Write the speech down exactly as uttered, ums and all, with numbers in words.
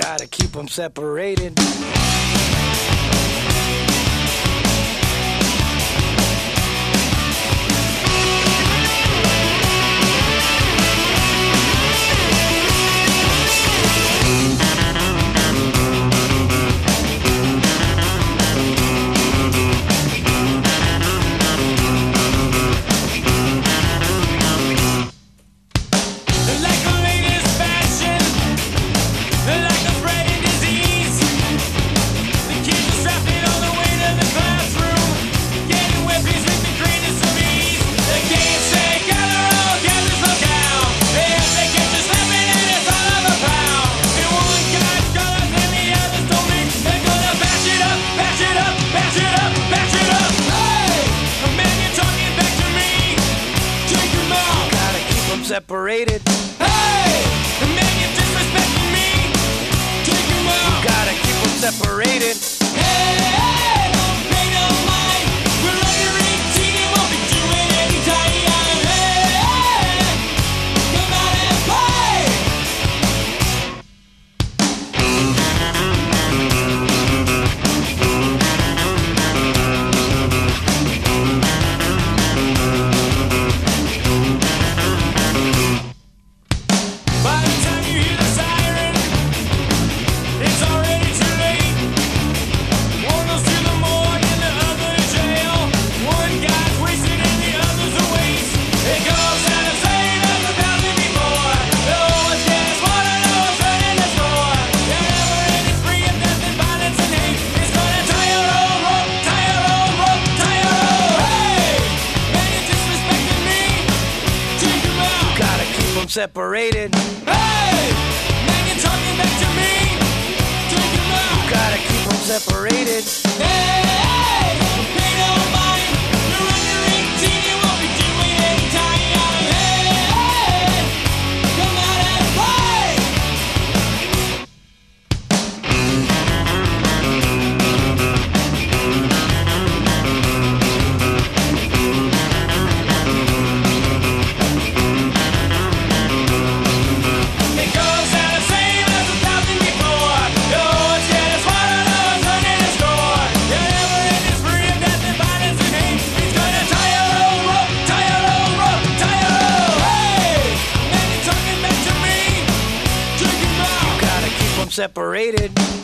Gotta keep them separated. Separated. Hey, the man you're disrespecting me. Take him out. You gotta keep them separated. Hey, hey, don't pay no mind. We're under eighteen and won't be doing any time. Hey, come out and play. Separated. Hey, man, you're talking back to me. Take him out. You gotta keep them separated. Hey, hey, don't pay no mind. You're under eighteen, you won't be doing any time. Hey, hey, come out and play. It goes out the same as a thousand before. Oh, it's getting smarter, no, it's turning its score. Yeah, never end is free of death and violence and hate. He's gonna tie your old rope, tie your old rope, tie your old. Hey, man, you're talking back to me. Take him out. You gotta keep them separated.